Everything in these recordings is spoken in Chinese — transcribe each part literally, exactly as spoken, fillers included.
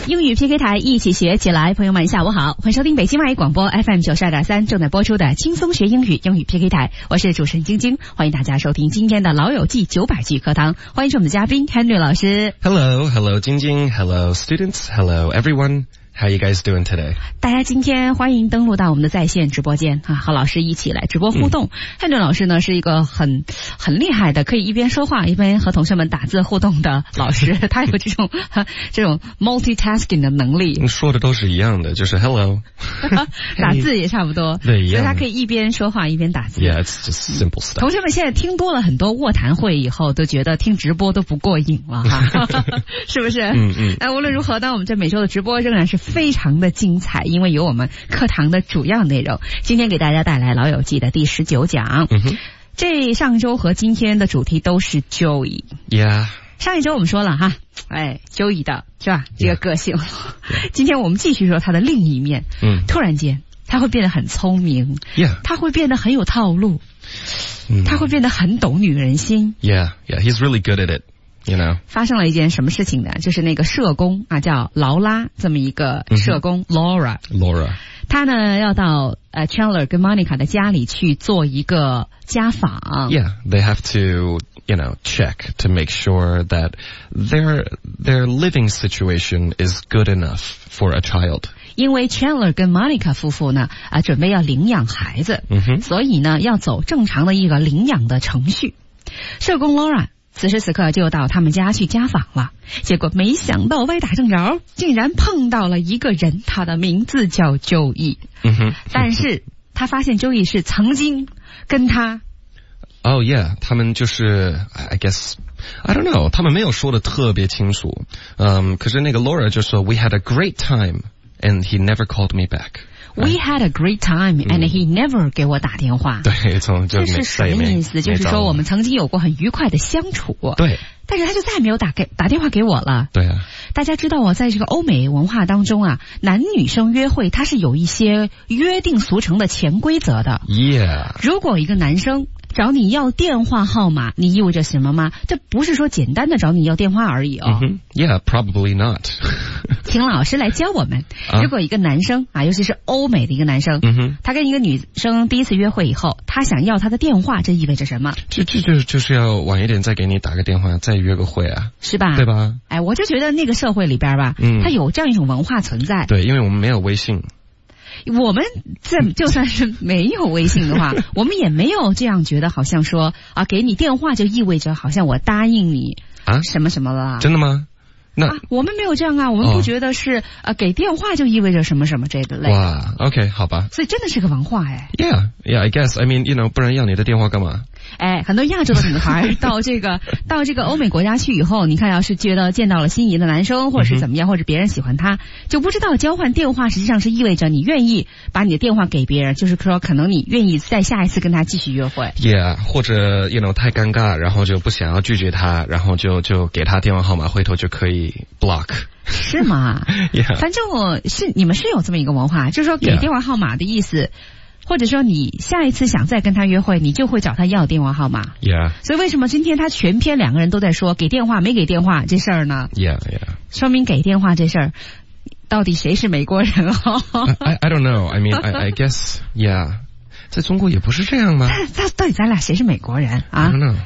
英语 P K 台一起学起来，朋友们下午好，欢迎收听北京外语广播 F M 九十二点三正在播出的轻松学英语英语 P K 台，我是主持人晶晶，欢迎大家收听今天的老友记九百句课堂，欢迎是我们的嘉宾 Henry 老师。 Hello, hello 晶晶 Hello students, hello everyone.How are you guys doing today? 大家今天欢迎登录到我们的在线直播间啊，和老师一起来直播互动。汉顿、嗯、老师呢是一个很很厉害的，可以一边说话一边和同学们打字互动的老师，他有这种这种 multitasking 的能力。 说的都是一样的，就是 hello 打字也差不多， 对，一样， 所以他可以一边说话一边打字。 Yeah, it's just simple stuff. 同学们现在听多了很多卧谈会以后，都觉得听直播都不过瘾了哈，是不是？ 嗯嗯。 哎，无论如何呢，我们这每周的直播仍然是非常的精彩，因为有我们课堂的主要内容。今天给大家带来老友记的第十九讲。 嗯哼， 这上周和今天的主题都是 Joey。 Yeah。 上一周我们说了哈，哎 Joey 的是吧这个个性。Yeah. 今天我们继续说他的另一面。 嗯， 突然间他会变得很聪明。 Yeah。 他会变得很有套路。 嗯， 他会变得很懂女人心。 Yeah, yeah, he's really good at it.You know. 发生了一件什么事情呢？就是那个社工啊，叫劳拉，这么一个社工、mm-hmm. Laura。 Laura。 他呢要到呃 Chandler 跟 Monica 的家里去做一个家访。 Yeah, they have to, you know, check to make sure that their their living situation is good enough for a child. 因为 Chandler 跟 Monica 夫妇呢啊准备要领养孩子， mm-hmm. 所以呢要走正常的一个领养的程序。社工 Laura此时此刻就到他们家去家访了，结果没想到歪打正着，竟然碰到了一个人，他的名字叫 Joey。 嗯哼， 但是他发现 Joey 是曾经跟他 Oh yeah， 他们就是 I guess I don't know， 他们没有说的特别清楚。嗯，可是那个 Laura 就说 We had a great time and he never called me back。We had a great time and he never 给我打电话。 对，从就这是什么意思？就是说我们曾经有过很愉快的相处。 对， 但是他就再也没有打给打电话给我了。 对啊， 大家知道我在这个欧美文化当中啊，男女生约会它是有一些约定俗成的潜规则的。 Yeah， 如果一个男生找你要电话号码，你意味着什么吗？这不是说简单的找你要电话而已哦。 Mm-hmm. Yeah, probably not. 请老师来教我们。如果一个男生啊，尤其是欧美的一个男生， 嗯、 他跟一个女生第一次约会以后，他想要他的电话，这意味着什么？ 就就就就是要晚一点再给你打个电话，再约个会啊， 是吧？ 对吧？ 哎，我就觉得那个社会里边吧，嗯，它有这样一种文化存在。 对，因为我们没有微信。 我们这就算是没有微信的话，我们也没有这样觉得，好像说啊，给你电话就意味着好像我答应你啊什么什么了。 真的吗？那、 啊、我们没有这样啊，我们不觉得是、哦、呃给电话就意味着什么什么这个类。 哇 ，OK， 好吧。 所以真的是个文化哎。 Yeah, yeah, I guess. I mean, you know， 不然要你的电话干嘛？ 哎，很多亚洲的女孩到这个到这个欧美国家去以后，你看要是觉得见到了心仪的男生，或者是怎么样，或者别人喜欢他，就不知道交换电话实际上是意味着你愿意把你的电话给别人，就是说可能你愿意在下一次跟他继续约会。 Yeah， 或者 you know 太尴尬，然后就不想要拒绝他，然后就就给他电话号码，回头就可以 block。 是吗？ Yeah， 反正我是你们是有这么一个文化，就是说给电话号码的意思。Yeah，或者说你下一次想再跟他约会，你就会找他要电话号码。 Yeah。 所以为什么今天他全篇两个人都在说给电话没给电话这事儿呢？ Yeah, yeah。 说明给电话这事儿到底谁是美国人啊 ？I I don't know. I mean, I I guess, yeah。 在中国也不是这样吗？ 他到底咱俩谁是美国人啊 ？I don't know.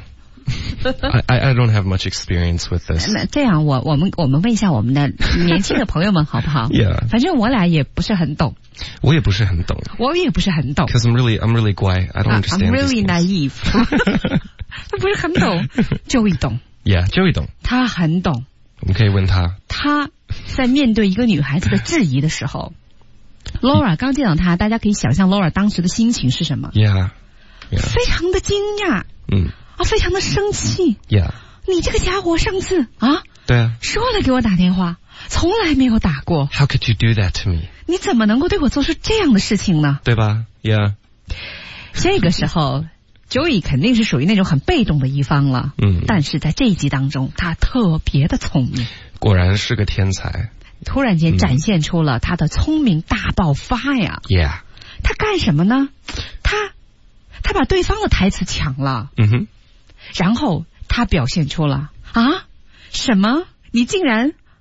I I don't have much experience with this. 那这样我我们我们问一下我们的年轻的朋友们好不好？ Yeah。 反正我俩也不是很懂。 我也不是很懂。 我也不是很懂。 Because I'm really I'm really 乖 I don't understand. I'm really naive. 他不是很懂。Joey 懂。 Yeah, Joey 懂。 他很懂。 我们可以问他。 他在面对一个女孩子的质疑的时候，Laura 刚见到他，大家可以想象 Laura 当时的心情是什么？ Yeah, yeah。 非常的惊讶。 嗯。 啊，非常的生气。 Yeah。 你这个家伙上次啊， 对啊， 说了给我打电话，从来没有打过。 How could you do that to me？ 你怎么能够对我做出这样的事情呢？ 对吧 ？Yeah。 这个时候Joey 肯定是属于那种很被动的一方了。 嗯。 但是在这一集当中，他特别的聪明。 果然是个天才。 突然间展现出了他的聪明大爆发呀。 Yeah。 他干什么呢？他他把对方的台词抢了。 嗯哼。 然后他表现出了啊，什么？你竟然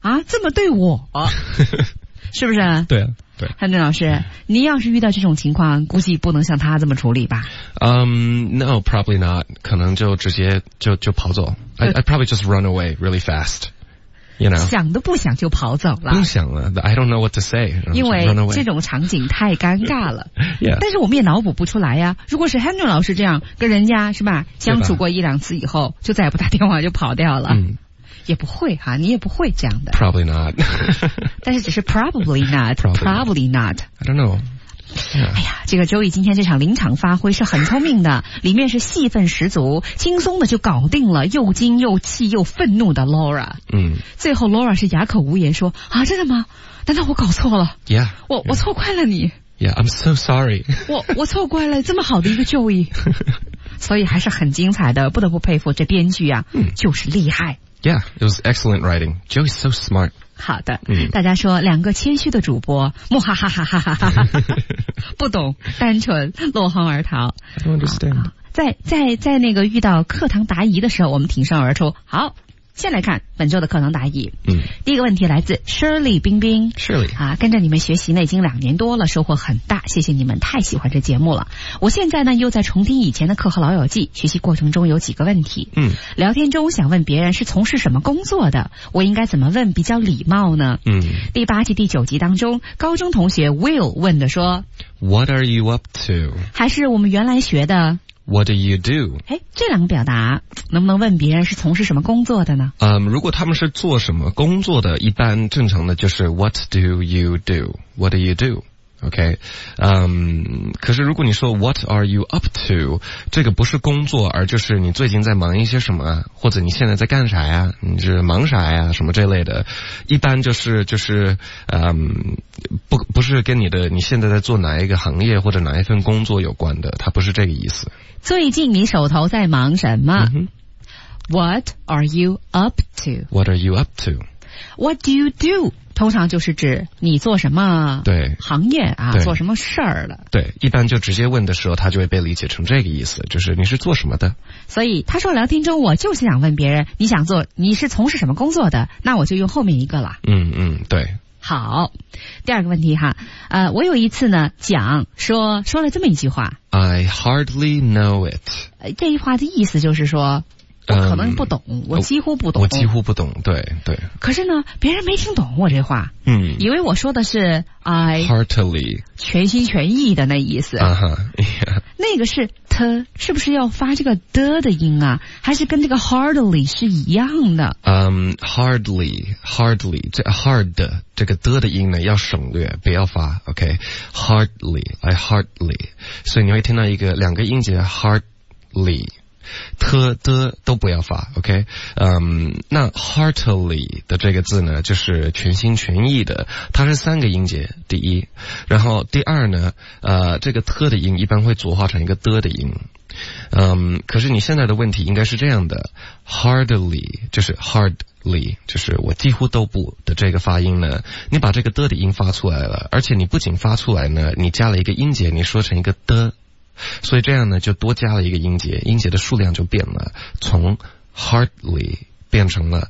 啊，这么对我，是不是？ 对啊，对。 汉正老师，您要是遇到这种情况，估计不能像他这么处理吧？ 嗯、um, ，No, probably not. 可能就直接就就跑走。I I probably just run away really fast. You know. 想都不想就跑走了。 不用想了 ，I don't know what to say. 因为这种场景太尴尬了。 yeah. 但是我们也脑补不出来呀。如果是 Henry 老师这样跟人家是吧，相处过一两次以后，就再也不打电话就跑掉了。 嗯。 也不会哈，你也不会这样的。 Probably not. 但是只是 probably not, probably not. I don't know. Yeah. 哎呀，这个周易今天这场临场发挥是很聪明的，里面是戏份十足，轻松的就搞定了又惊又气又愤怒的 Laura。 嗯。 最后 Laura 是哑口无言说啊，真的吗？难道我搞错了 ？Yeah. 我我错怪了你。 Yeah, I'm so sorry. 我我错怪了这么好的一个周易，所以还是很精彩的，不得不佩服这编剧啊， 嗯、 就是厉害。 Yeah, it was excellent writing. Joey's so smart. 好的， 嗯、 大家说两个谦虚的主播，木哈哈哈哈哈哈哈，不懂，单纯，落荒而逃。 I don't understand. 啊、在在在那个遇到课堂答疑的时候，我们挺身而出。好。先来看本周的课堂答疑。 嗯， 第一个问题来自 Shirley 冰冰。 Shirley 啊，跟着你们学习呢已经两年多了，收获很大，谢谢你们，太喜欢这节目了。我现在呢又在重听以前的课和老友记，学习过程中有几个问题。 嗯， 聊天中想问别人是从事什么工作的，我应该怎么问比较礼貌呢？ 嗯， 第八集第九集当中，高中同学 Will 问的说 What are you up to？ 还是我们原来学的 What do you do？ 哎，这两个表达能不能问别人是从事什么工作的呢？ 嗯，如果他们是做什么工作的，一般正常的就是 What do you do？ What do you do？OK， 嗯，可是如果你说 What are you up to？ 这个不是工作，而就是你最近在忙一些什么，或者你现在在干啥呀？你是忙啥呀？什么这类的，一般就是就是嗯，不不是跟你的你现在在做哪一个行业或者哪一份工作有关的，它不是这个意思。 最近你手头在忙什么、 嗯、 ？What are you up to？ What are you up to？ What do you do？ 通常就是指你做什么对行业啊，做什么事儿了。 对，一般就直接问的时候，他就会被理解成这个意思，就是你是做什么的。 所以他说聊天中我就是想问别人，你想做你是从事什么工作的，那我就用后面一个了。 嗯嗯，对。 好，第二个问题哈，呃，我有一次呢讲说说了这么一句话 ，I hardly know it。 呃，这句话的意思就是说，我可能不懂，嗯、我几乎不懂， 我几乎不懂，对对。 可是呢，别人没听懂我这话， 嗯， 以为我说的是 I heartily 全心全意的那意思啊哈、uh huh, 那个是 t 是不是要发这个的的音啊？还是跟这个 hardly 是一样的？ 嗯、um, ，hardly hardly 这 hard 的这个的的音呢要省略，不要发 ，OK？Hardly I hardly， 所以你会听到一个两个音节 hardly。特的都不要发 ，OK， 嗯，那 heartily 的这个字呢，就是全心全意的，它是三个音节，第一，然后第二呢，呃，这个特的音一般会浊化成一个的的音，嗯，可是你现在的问题应该是这样的 ，hardly 就是 hardly 就是我几乎都不的这个发音呢，你把这个的的音发出来了，而且你不仅发出来呢，你加了一个音节，你说成一个的。所以这样呢，就多加了一个音节，音节的数量就变了，从 hardly 变成了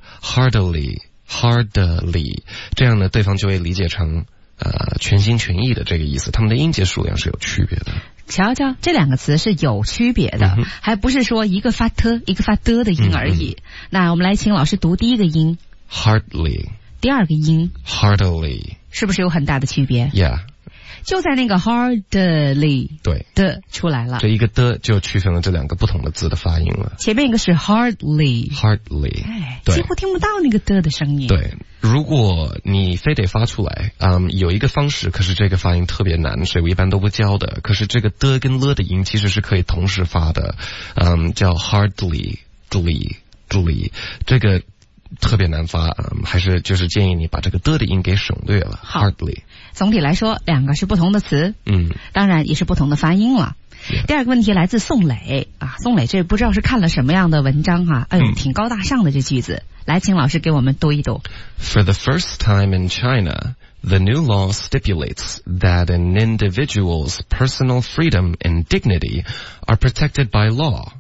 hardly、hardly， 这样呢，对方就会理解成呃全心全意的这个意思。他们的音节数量是有区别的。 瞧瞧，这两个词是有区别的，嗯、还不是说一个发特一个发的的音而已。嗯嗯那我们来请老师读第一个音 hardly， 第二个音 heartily， 是不是有很大的区别 ？Yeah。 就在那个 hardly 对的出来了， 这一个的就区分了这两个不同的字的发音了。 前面一个是 hardly hardly， 哎，几乎听不到那个的的声音。 对，如果你非得发出来，嗯，有一个方式，可是这个发音特别难，所以我一般都不教的。可是这个的跟了的音其实是可以同时发的，嗯，叫 hardly，ly，ly，这个特别难发，嗯，还是就是建议你把这个的的音给省略了。hardly。 总体来说，两个是不同的词， 嗯， 当然也是不同的发音了。Yeah. 第二个问题来自宋磊啊，宋磊这不知道是看了什么样的文章啊，哎呦，嗯、挺高大上的这句子，来，请老师给我们读一读。 For the first time in China, the new law stipulates that an individual's personal freedom and dignity are protected by law.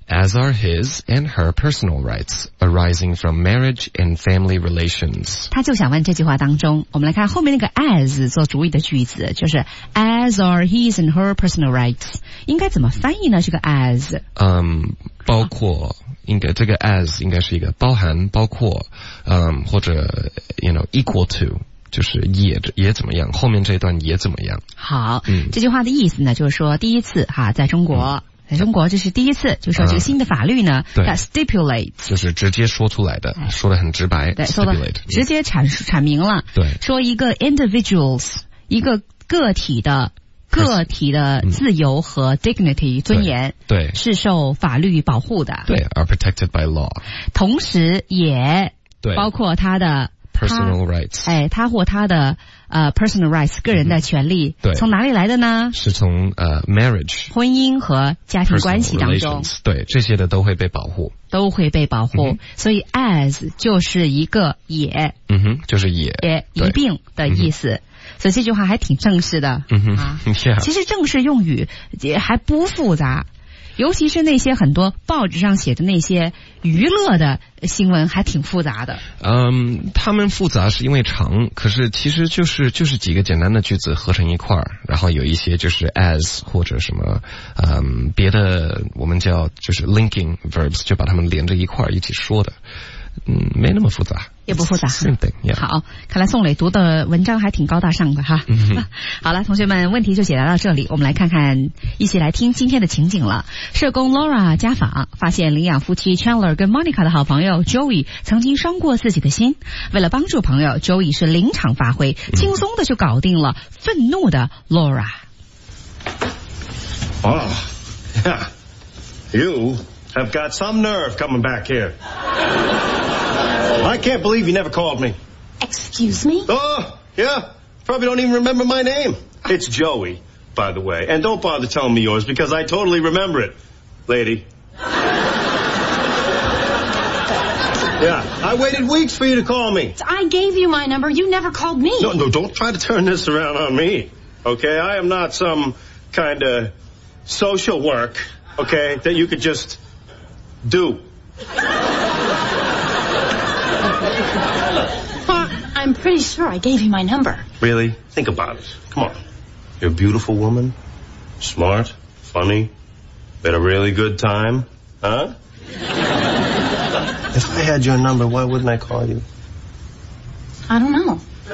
as are his and her personal rights arising from marriage and family relations. 他就想问这句话当中，我们来看后面那个 as 做主语的句子，就是 as are his and her personal rights， 应该怎么翻译呢？这个 as， 嗯，包括应该这个 as 应该是一个包含包括，嗯，或者 you know equal to。就是也也怎么样，后面这一段也怎么样。 好，嗯，这句话的意思呢，就是说第一次哈，在中国，嗯、在中国这是第一次，就说这个新的法律呢，它、啊、stipulate 就是直接说出来的，哎、说的很直白， 对，说的直接阐阐明了， 对， 说一个 individuals 一个个体的个体的自由和 dignity、嗯、尊严， 对，对是受法律保护的， 对 ，are protected by law， 同时也对包括他的。 personal rights， 哎，他或他的呃 personal rights 个人的权利， 对， 从哪里来的呢？ 是从呃 marriage 婚姻和家庭关系当中， 对，这些的都会被保护， 都会被保护。嗯、所以 as 就是一个也， 嗯哼，就是也也一并的意思。嗯、所以这句话还挺正式的， 嗯哼啊。 yeah. 其实正式用语也还不复杂。尤其是那些很多报纸上写的那些娱乐的新闻还挺复杂的。 嗯，他们复杂是因为长，可是其实就是就是几个简单的句子合成一块儿，然后有一些就是 as 或者什么嗯别的我们叫就是 linking verbs， 就把它们连着一块儿一起说的。嗯，没那么复杂， 也不复杂。 Same thing, yeah. 好，看来宋磊读的文章还挺高大上的哈。嗯、好了，同学们，问题就解答到这里。我们来看看，一起来听今天的情景了。社工 Laura 家访，发现领养夫妻 Chandler 跟 Monica 的好朋友 Joey 曾经伤过自己的心。为了帮助朋友 ，Joey 是临场发挥，轻松的就搞定了愤怒的 Laura。 Oh, yeah. You have got some nerve coming back here. I can't believe you never called me. Excuse me? Oh, yeah. Probably don't even remember my name. It's Joey, by the way. And don't bother telling me yours because I totally remember it, lady. Yeah, I waited weeks for you to call me. I gave you my number. You never called me. No, no, don't try to turn this around on me. Okay? I am not some kind of social work, okay, that you could just do. Well, I'm pretty sure I gave you my number. Really? Think about it. Come on. You're a beautiful woman, smart, funny, had a really good time, huh? If I had your number, why wouldn't I call you? I don't know.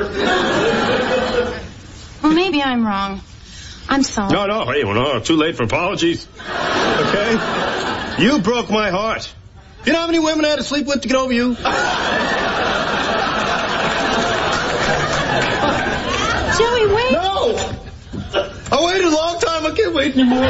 Well, maybe I'm wrong. I'm sorry. No, no, hey, well, no, too late for apologies. Okay? You broke my heart. You know how many women I had to sleep with to get over you? Joey, wait. No! I waited a long time. I can't wait anymore.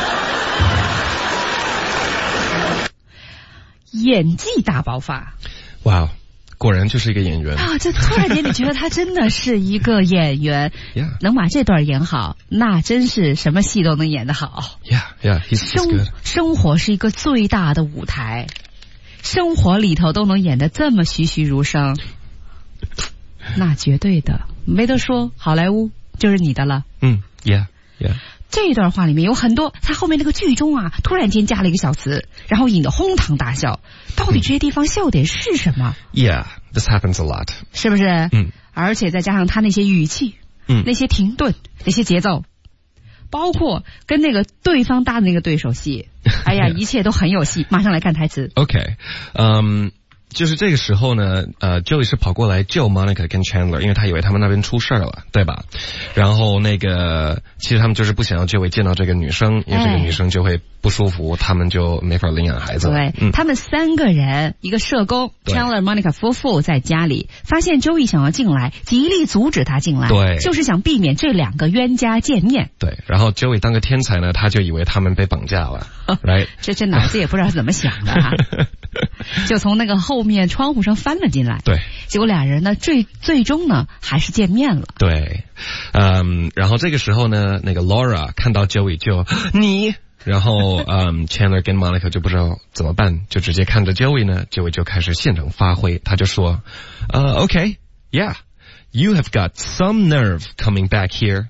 演技大爆发。 哇、wow, 果然就是一个演员啊！这突然间你觉得他真的是一个演员， yeah. 能把这段演好，那真是什么戏都能演得好。 Yeah, yeah, he's, he's 生 good. 生活是一个最大的舞台，生活里头都能演得这么栩栩如生，那绝对的没得说，好莱坞就是你的了。 嗯 ，Yeah, Yeah。 这段话里面有很多，他后面那个剧中啊，突然间加了一个小词，然后引得哄堂大笑。到底这些地方笑点是什么 ？Yeah, this happens a lot. 是不是？ 嗯。 而且再加上他那些语气， 嗯， 那些停顿，那些节奏，包括跟那个对方搭的那个对手戏，哎呀，一切都很有戏。马上来看台词。 OK， 嗯、um,。就是这个时候呢，呃 ，Joey 是跑过来救 Monica 跟 Chandler， 因为他以为他们那边出事了，对吧？然后那个，其实他们就是不想要 Joey 见到这个女生，因为这个女生就会不舒服，他们就没法领养孩子。 对、嗯，他们三个人，一个社工 Chandler、Monica 夫妇在家里，发现 Joey 想要进来，极力阻止他进来， 对， 就是想避免这两个冤家见面。 对，然后 Joey 当个天才呢，他就以为他们被绑架了，right？ 这这脑子也不知道怎么想的哈、啊。就从那个后面窗户上翻了进来， 对， 结果俩人呢最最终呢还是见面了， 对，嗯，然后这个时候呢，那个 Laura 看到 Joey 就你，然后嗯 Chandler 跟 Monica 就不知道怎么办，就直接看着 Joey 呢 ，Joey 就开始现场发挥，他就说，呃 ，OK，Yeah，you have got some nerve coming back here。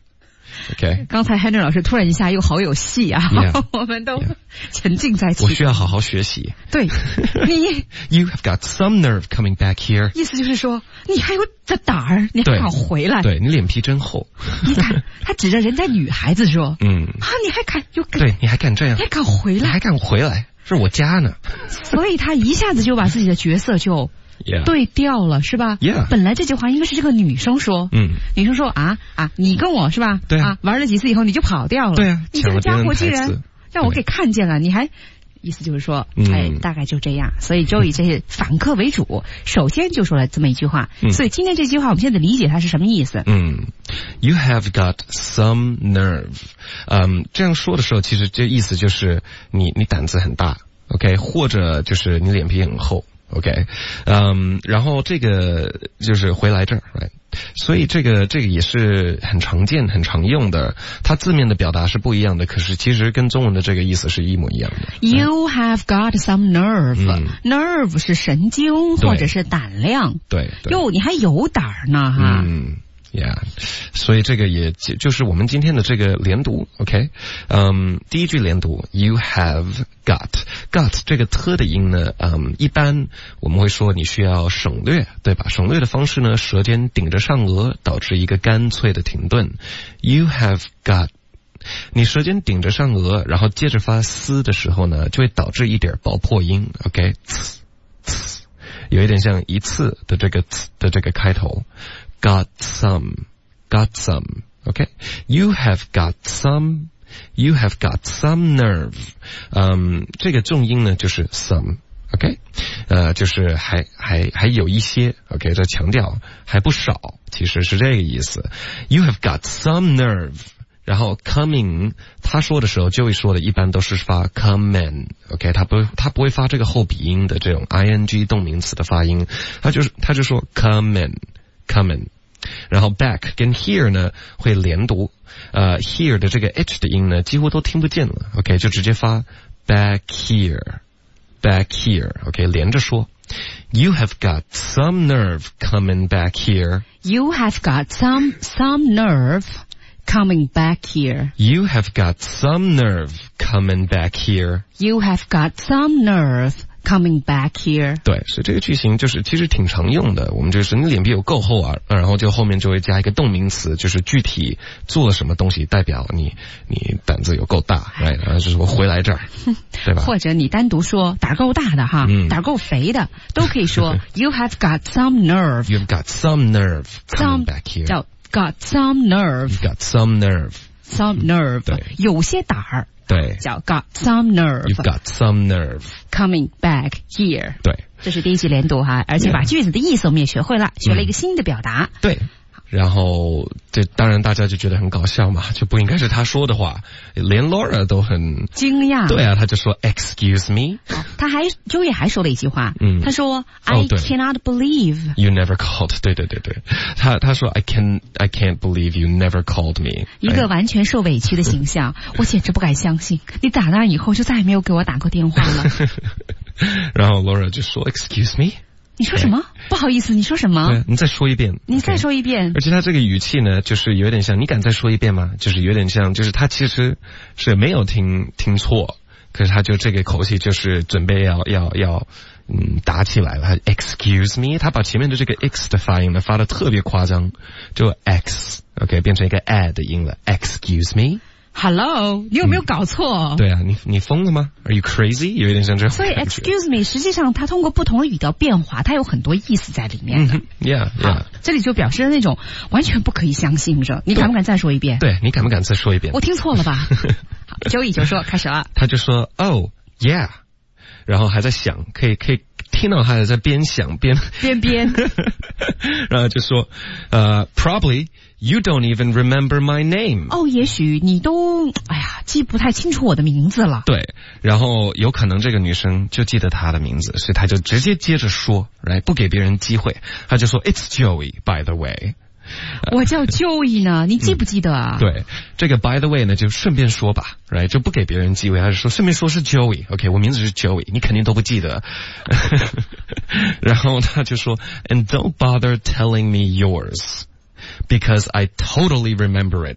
OK， 刚才 Henry 老师突然一下又好有戏啊， yeah, 我们都沉浸在其中。 我需要好好学习。 对，你 You have got some nerve coming back here。 意思就是说，你还有这胆儿，你还敢回来？ 对，你脸皮真厚。 你看，他指着人家女孩子说：“ 嗯啊，你还敢又敢？ 对，你还敢这样？ 还敢回来？ 你还敢回来？是我家呢。” 所以他一下子就把自己的角色就。 Yeah. 对调了是吧？ Yeah. 本来这句话应该是这个女生说， 嗯， 女生说啊啊，你跟我是吧？ 对啊， 啊玩了几次以后你就跑掉了， 对啊， 你这个家伙居然让我给看见了，你还意思就是说， 嗯、 哎，大概就这样。所以 Joey 这是反客为主，首先就说了这么一句话， 嗯、 所以今天这句话我们现在理解它是什么意思？ 嗯 ，You have got some nerve， 嗯，这样说的时候，其实这意思就是你你胆子很大 ，OK， 或者就是你脸皮很厚。OK， 嗯，然后这个就是回来这儿 ，right？ 所以这个这个也是很常见、很常用的，它字面的表达是不一样的，可是其实跟中文的这个意思是一模一样的。 You have got some nerve， 嗯、 nerve 是神经或者是胆量， 对，对哟，你还有胆儿呢哈。 嗯。Yeah， 所以这个也就是我们今天的这个连读 ，OK， 嗯，第一句连读 ，You have got got 这个 t 的音呢，嗯，一般我们会说你需要省略，对吧？省略的方式呢，舌尖顶着上颚，导致一个干脆的停顿。You have got， 你舌尖顶着上颚，然后接着发嘶的时候呢，就会导致一点爆破音 ，OK， 有一点像一次的这个的这个开头。Got some, got some, okay? You have got some, you have got some nerve. 嗯，这个重音呢就是 some, okay? 呃，就是还还还有一些 ，OK？ 这强调还不少，其实是这个意思。You have got some nerve. 然后 coming， 他说的时候，Joey说的一般都是发 coming，OK？ 他不他不会发这个后鼻音的这种 ing 动名词的发音，他就是他就说 coming。Coming， 然后 back 跟 here 呢会连读，呃 here 的这个 h 的音呢几乎都听不见了 ，OK 就直接发 back here， back here，OK 连着说 ，You have got some nerve coming back here. You have got some some nerve coming back here. You have got some nerve coming back here. You have got some nerve.Coming back here， 对，所以这个句型就是其实挺常用的。我们就是你脸皮有够厚啊，然后就后面就会加一个动名词，就是具体做了什么东西，代表你你胆子有够大，right？ 然后就是我回来这儿，对吧？ 或者你单独说胆够大的哈， 嗯、 胆够肥的都可以说。You have got some nerve. You've got some nerve coming some, back here. 叫 got some nerve. You've got some nerve. Some nerve. 对， 有些胆儿。 对， 叫 got some nerve. You've got some nerve coming back here. 对， 这是第一句连读哈，而且把句子的意思我们也学会了， 嗯、 学了一个新的表达。 对。然后这当然大家就觉得很搞笑嘛，就不应该是他说的话，连 Laura 都很惊讶。 对啊，他就说 Excuse me。 他还 Joey 还说了一句话， 嗯， 他说 I、哦、cannot believe you never called。对对对对，他他说 I can I can't believe you never called me。 一个完全受委屈的形象，我简直不敢相信，你打那以后就再也没有给我打过电话了。 然后 Laura 就说 Excuse me。 你说什么？不好意思，你说什么？ 对，你再说一遍。 你再说一遍。 而且他这个语气呢，就是有点像，你敢再说一遍吗？就是有点像，就是他其实是没有听听错，可是他就这个口气就是准备要要要嗯打起来了。他 Excuse me， 他把前面的这个 x 的发音呢发的特别夸张，就 x OK 变成一个 a 的音了。Excuse me。Hello， 你有没有搞错？ 嗯、对啊，你你疯了吗 ？Are you crazy？ 有一点像这种。 所以 excuse me， 实际上它通过不同的语调变化，它有很多意思在里面的。 嗯、yeah yeah， 这里就表示那种完全不可以相信着。你敢不敢再说一遍？ 对，你敢不敢再说一遍？ 我听错了吧？好，Joey就说开始了。 他就说 Oh yeah， 然后还在想，可以可以听到他在边想边边边， 然后就说呃、uh, Probably。You don't even remember my name. 哦，也许你都哎呀记不太清楚我的名字了。 对，然后有可能这个女生就记得她的名字，所以她就直接接着说，来不给别人机会，她就说 It's Joey, by the way. 我叫 Joey 呢，你记不记得啊？ 嗯、对，这个 by the way 呢就顺便说吧，来就不给别人机会，她就说顺便说是 Joey，OK， 我名字是 Joey， 你肯定都不记得。然后她就说 And don't bother telling me yours.Because I totally remember it.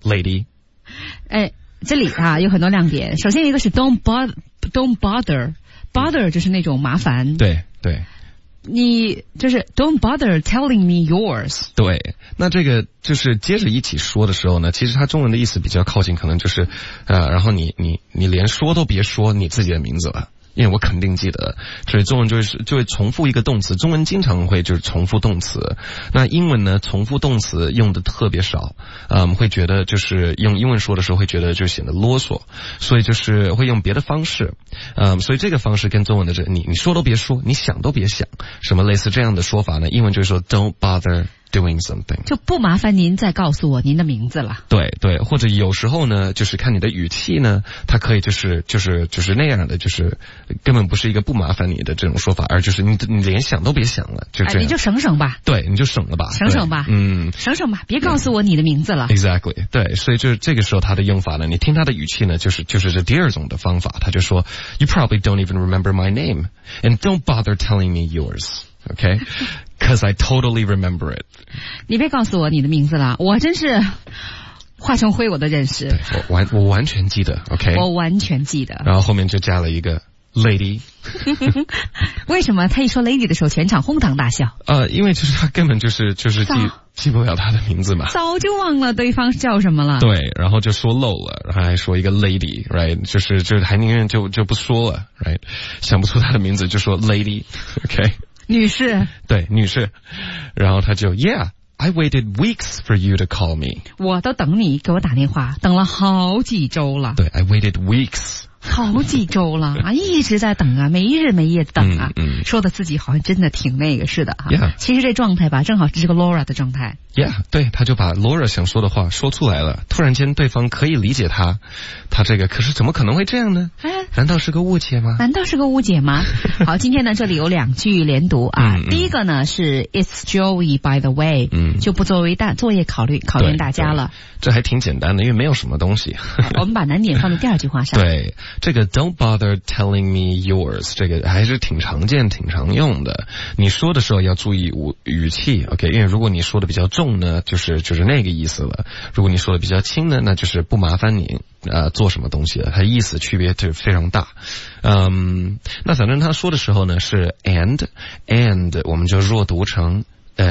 lady。 哎，这里啊有很多亮点。首先一个是 don't bother don't bother bother 就是那种麻烦。 对对。 你就是 don't bother telling me yours。 对，那这个就是接着一起说的时候呢，其实它中文的意思比较靠近，可能就是呃，然后你你你连说都别说你自己的名字了。因为我肯定记得，所以中文就是就会重复一个动词，中文经常会就是重复动词，那英文呢重复动词用的特别少，嗯，会觉得就是用英文说的时候会觉得就显得啰嗦，所以就是会用别的方式，嗯，所以这个方式跟中文的这你你说都别说，你想都别想，什么类似这样的说法呢？英文就是说 don't bother doing something， 就不麻烦您再告诉我您的名字了。 对对，或者有时候呢，就是看你的语气呢，它可以就是就是就是那样的，就是根本不是一个不麻烦你的这种说法，而就是你你连想都别想了，就这样， 哎，你就省省吧。 对，你就省了吧， 省省吧， 嗯， 省省吧，别告诉我你的名字了。 Exactly， 对，所以就是这个时候他的用法呢，你听他的语气呢，就是就是这第二种的方法，他就说 You probably don't even remember my name, and don't bother telling me yours.Okay, because I totally remember it. 你别告诉我你的名字了，我真是华成辉我都认识。 我完我完全记得 ，OK， 我完全记得。 然后后面就加了一个 lady。 为什么他一说 lady 的时候，全场哄堂大笑？ 呃，因为就是他根本就是就是记记不了他的名字嘛， 早就忘了对方叫什么了。 对，然后就说漏了，然后还说一个 lady，right， 就是就是还宁愿就就不说了 ，right， 想不出他的名字就说 lady，OK。 女士， 对，女士，然后他就 Yeah, I waited weeks for you to call me。 我都等你给我打电话，等了好几周了。 对 ，I waited weeks。 好几周了啊，一直在等啊，没日没夜等啊， 嗯嗯、 说的自己好像真的挺那个似的啊。 Yeah. 其实这状态吧，正好是这个 Laura 的状态。 Yeah， 对，他就把 Laura 想说的话说出来了。突然间，对方可以理解他，他这个可是怎么可能会这样呢？哎，难道是个误解吗？ 难道是个误解吗？好，今天呢，这里有两句连读啊。 嗯嗯、 第一个呢是 It's Joey by the way， 嗯， 就不作为大作业考虑考验大家了。 这还挺简单的，因为没有什么东西。 我们把难点放在第二句话上。 对，这个 Don't bother telling me yours， 这个还是挺常见、挺常用的。你说的时候要注意语语气 ，OK？ 因为如果你说的比较重呢，就是就是那个意思了；如果你说的比较轻呢，那就是不麻烦你呃做什么东西了。它意思区别就非常大。嗯，那反正他说的时候呢是 and and， 我们就弱读成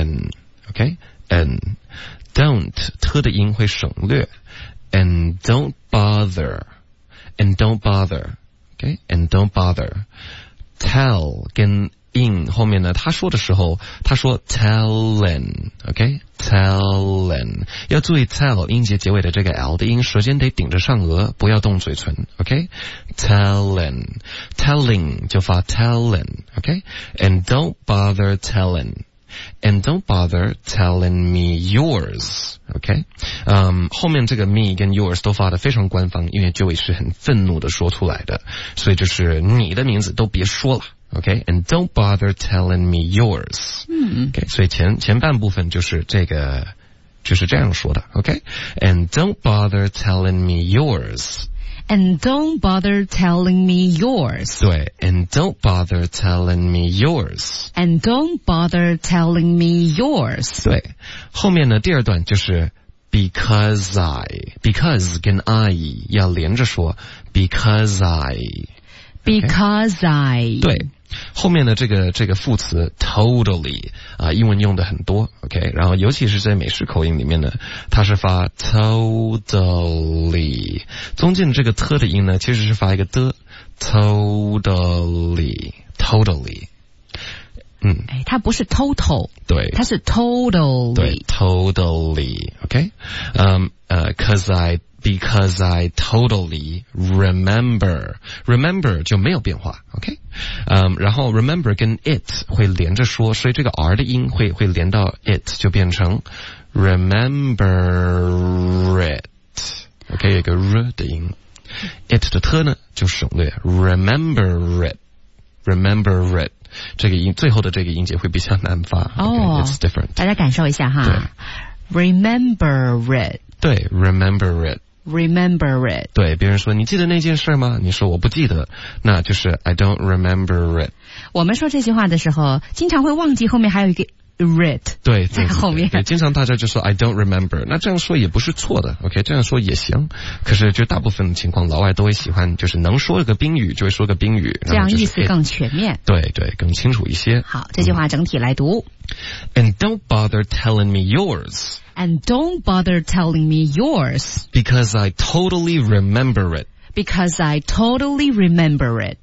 n，OK？n。Don't 特的音会省略 and don't bother and don't bother okay and don't bother tell 跟 in 后面呢他说的时候他说 tellin okay tellin 要注意 tell 音节结尾的这个 l 的音舌尖得顶着上颚不要动嘴唇 okay tellin telling 就发 tellin okay and don't bother tellin And don't bother telling me yours, OK？ 嗯、um, 后面这个 me 跟 yours 都发的非常官方，因为 Joey 是很愤怒的说出来的，所以就是你的名字都别说了 ，OK？And、okay? don't bother telling me yours， 嗯 ，OK？ 所以前前半部分就是这个就是这样说的 ，OK？And、okay? don't bother telling me yours。And don't bother telling me yours. 对 ，and don't bother telling me yours. And don't bother telling me yours. 对，后面呢第二段就是 because I because 跟 I 要连着说 because I because I 对。后面的这个这个副词 totally 啊，英文用的很多 ，OK， 然后尤其是在美式口音里面呢，它是发 totally， 中间的这个 t 的音呢，其实是发一个的 totally totally， 嗯， 哎，它不是 total， 对， 它是 totally， 对 totally，OK， 嗯呃 ，cause I。Because I totally remember, remember 就没有变化 ，OK？ 嗯、um, 然后 remember 跟 it 会连着说，所以这个 r 的音会会连到 it 就变成 remember it，OK？、Okay? 有一个 r 的音 ，it 的 t 呢就省略 ，remember it，remember it， 这个音最后的这个音节会比较难发， 哦 ，okay? It's different， 大家感受一下哈 ，remember it， 对 ，remember it。Remember it， 对，别人说你记得那件事吗？你说我不记得，那就是 I don't remember it。 我们说这句话的时候，经常会忘记后面还有一个 it 对， 在后面。 对，经常大家就说 I don't remember， 那这样说也不是错的 ，OK， 这样说也行。可是就大部分情况，老外都会喜欢，就是能说个宾语就会说个宾语， 这样意思更全面。 对对，更清楚一些。 好，这句话整体来读。 And don't bother telling me yours. And don't bother telling me yours. Because I totally remember it. Because I totally remember it.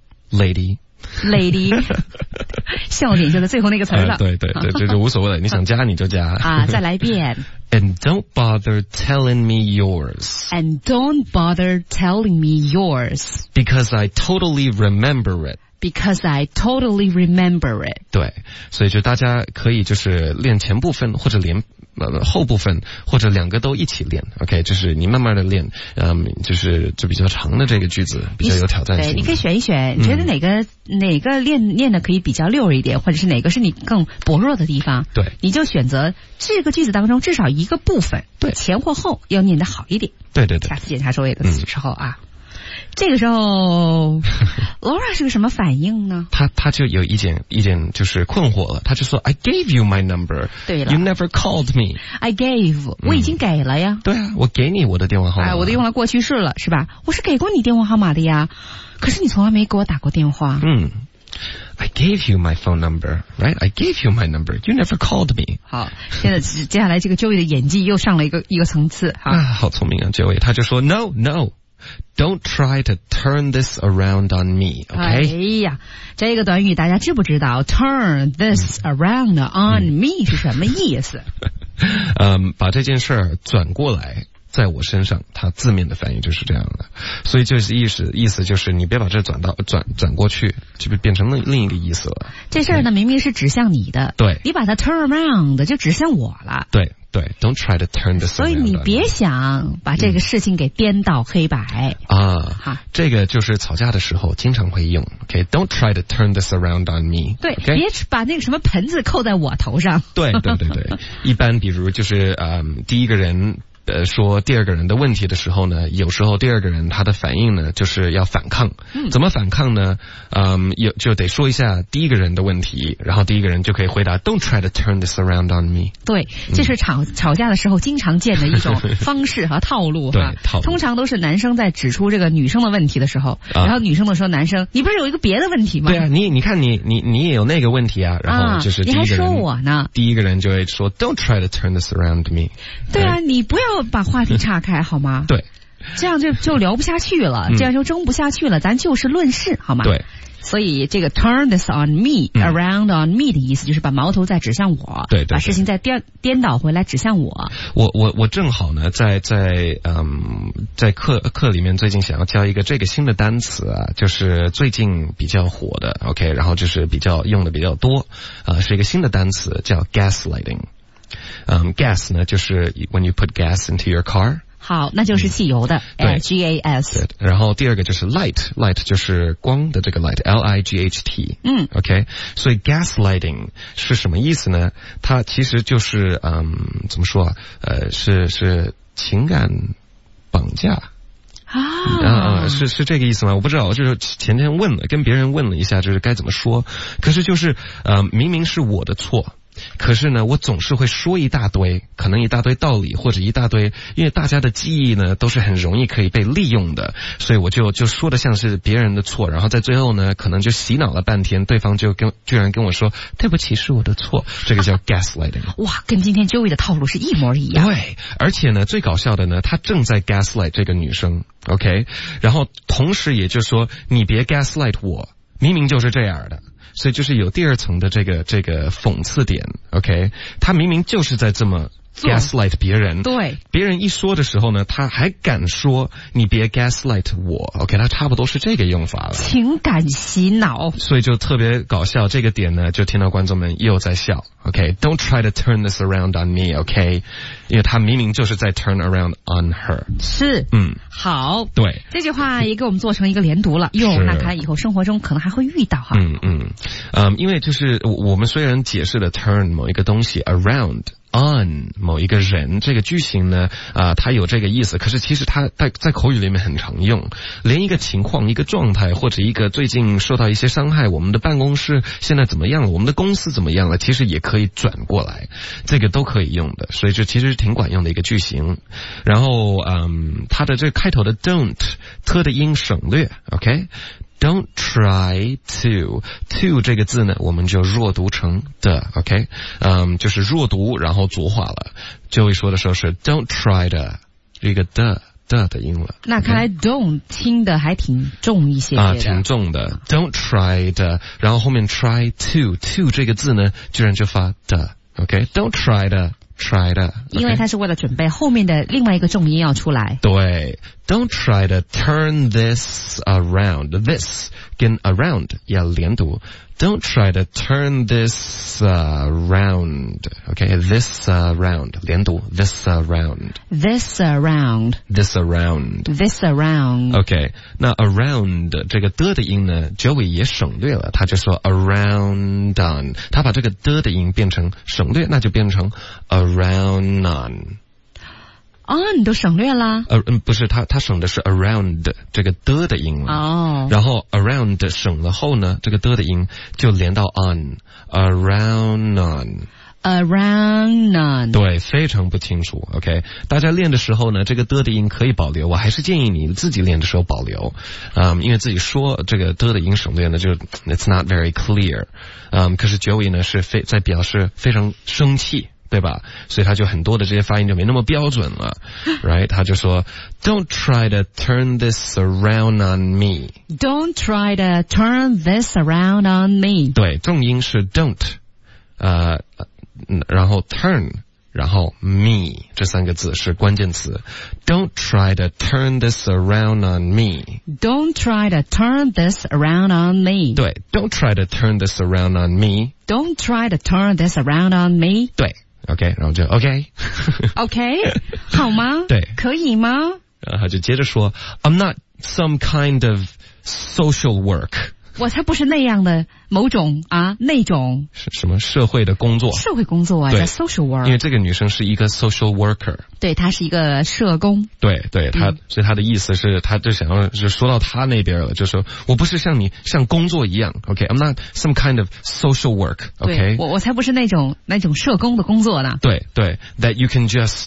Lady.Lady 笑点就在最后那个词了、 呃、对对对，这就无所谓了，你想加你就加啊，再来一遍。 And don't bother telling me yours. And don't bother telling me yours. Because I totally remember it. Because I totally remember it. 对，所以就大家可以就是练前部分或者连呃后部分或者两个都一起练 ，OK， 就是你慢慢的练，嗯，就是就比较长的这个句子比较有挑战性。 对，你可以选一选，你觉得哪个、嗯、哪个练练的可以比较溜一点，或者是哪个是你更薄弱的地方， 对， 你就选择这个句子当中至少一个部分， 对， 前或后要念得好一点。 对对对， 下次检查收尾的时候啊。嗯，这个时候，Laura 是个什么反应呢？ 他他就有一点一点就是困惑了，他就说 I gave you my number. 对了 ，You never called me. I gave，、嗯、我已经给了呀。 对啊，我给你我的电话号码。 哎，我都用了过去式了，是吧？我是给过你电话号码的呀，可是你从来没给我打过电话。 嗯。I gave you my phone number, right? I gave you my number. You never called me. 好，现在接下来这个 Joey 的演技又上了一个一个层次。哈， 啊，好聪明啊 ，Joey， 他就说 No, no.Don't try to turn this around on me, okay? 哎呀，这个短语大家知不知道 ？Turn this around on me 是什么意思？ 嗯，把这件事儿转过来，在我身上，它字面的翻译就是这样的。所以就是意思意思就是你别把这转到转转过去，就变成了另一个意思了。 这事儿呢，明明是指向你的， 对， 你把它 turn around 就指向我了。 对。对 ，Don't try to turn this around. 所以你别想把这个事情给颠倒黑白、 嗯、啊。这个就是吵架的时候经常会用。OK，Don't、okay? try to turn this around on me. 对， okay? 别把那个什么盆子扣在我头上。 对对对对，一般比如就是嗯，第一个人。呃，说第二个人的问题的时候呢，有时候第二个人他的反应呢，就是要反抗。嗯，怎么反抗呢？嗯，有就得说一下第一个人的问题，然后第一个人就可以回答 ，Don't try to turn this around on me。 对，这是吵、嗯、吵架的时候经常见的一种方式和套路哈。 对，套路。 通常都是男生在指出这个女生的问题的时候，啊、然后女生的说男生，你不是有一个别的问题吗？ 对啊，你你看你你你也有那个问题啊，然后就是第一个人、 啊、你还说我呢？ 第一个人就会说 ，Don't try to turn this around me。 对啊，你不要把话题岔开好吗？ 对， 这样就就聊不下去了，这样就争不下去了，咱就事论事好吗？ 对。 所以这个 turn this on me、嗯、around on me 的意思就是把矛头再指向我， 对 对, 对， 把事情再颠颠倒回来指向我。 我我我正好呢，在在嗯在课课里面最近想要教一个这个新的单词啊，就是最近比较火的 ，OK， 然后就是比较用的比较多，啊、呃，是一个新的单词叫 gaslighting。嗯 ，gas 呢就是 when you put gas into your car。 好，那就是汽油的， 对 ，G A S。 对，然后第二个就是 light，light 就是光的这个 light，L I G H T。 嗯 ，OK， 所以 gaslighting 是什么意思呢？它其实就是嗯，怎么说啊？呃，是是情感绑架。 啊啊，是是这个意思吗？我不知道，就是前天问了，跟别人问了一下，就是该怎么说。可是就是呃，明明是我的错。可是呢，我总是会说一大堆，可能一大堆道理或者一大堆，因为大家的记忆呢都是很容易可以被利用的，所以我就就说的像是别人的错，然后在最后呢，可能就洗脑了半天，对方就跟居然跟我说对不起是我的错，这个叫 gaslighting。 哇，跟今天 Joey 的套路是一模一样。 对，而且呢，最搞笑的呢，他正在 gaslight 这个女生 ，OK， 然后同时也就是说，你别 gaslight 我，明明就是这样的。所以就是有第二层的这个这个讽刺点 ，OK， 他明明就是在这么 gaslight 别人， 对， 别人一说的时候呢，他还敢说你别 gaslight 我 ，OK， 他差不多是这个用法了， 情感洗脑， 所以就特别搞笑。这个点呢，就听到观众们又在笑 ，OK，Don't、okay? try to turn this around on me，OK，、okay? 因为他明明就是在 turn around on her， 是， 嗯， 好， 对， 这句话也给我们做成一个连读了，哟，那看来以后生活中可能还会遇到哈， 嗯嗯嗯，因为就是我们虽然解释了 turn 某一个东西 around。 on 某一个人，这个句型呢，啊、呃，它有这个意思，可是其实它在在口语里面很常用，连一个情况、一个状态或者一个最近受到一些伤害，我们的办公室现在怎么样了，我们的公司怎么样了，其实也可以转过来，这个都可以用的，所以这其实是挺管用的一个句型。然后，嗯，它的这个开头的 don't 特的音省略 ，OK。Don't try to to 这个字呢，我们就弱读成的 ，OK， 嗯，就是弱读，然后浊化了。就会说的时候是 Don't try 的这个的的的音了。 那看来 don't 听的还挺重一些些的啊， 挺重的。Don't try 的，然后后面 try to to 这个字呢，居然就发的 ，OK，Don't try 的。try 的， 因为它是为了准备后面的另外一个重音要出来。 对 ，Don't try to turn this around。This 跟 around 要连读。Don't try to turn this around. Okay, this around 连读 this around. This around. This around. This around. Okay, 那 around 这个的的音呢 ，Joey 也省略了，他就说 around on， 他把这个的的音变成省略，那就变成 around on。on 都省略了？ 呃，嗯，不是，他他省的是 around 这个的的音了。 哦。 然后 around 省了后呢，这个的的音就连到 on，around on。around on。 对，非常不清楚。OK， 大家练的时候呢，这个的的音可以保留，我还是建议你自己练的时候保留，嗯，因为自己说这个的的音省略呢，就 it's not very clear。嗯，可是 Joey 呢是非在表示非常生气。对吧？所以他就很多的这些发音就没那么标准了 ，right？ 他就说 ，Don't try to turn this around on me. Don't try to turn this around on me. 对，重音是 don't， 呃，然后 turn， 然后 me 这三个字是关键词。Don't try to turn this around on me. Don't try to turn this around on me. 对 ，Don't try to turn this around on me. Don't try to turn this around on me. 对。OK， 然后就 OK，OK， okay, 好吗？ 对， 可以吗？ 然后就接着说 ，I'm not some kind of social work。 我才不是那样的某种啊那种是什么社会的工作？ 社会工作啊，叫 social work。 因为这个女生是一个 social worker， 对，她是一个社工。 对对，她、嗯、所以她的意思是，她就想要就说到她那边了，就说我不是像你像工作一样 ，OK，I'm、okay? not some kind of social work，OK，、 okay? 我我才不是那种那种社工的工作呢。 对对 ，that you can just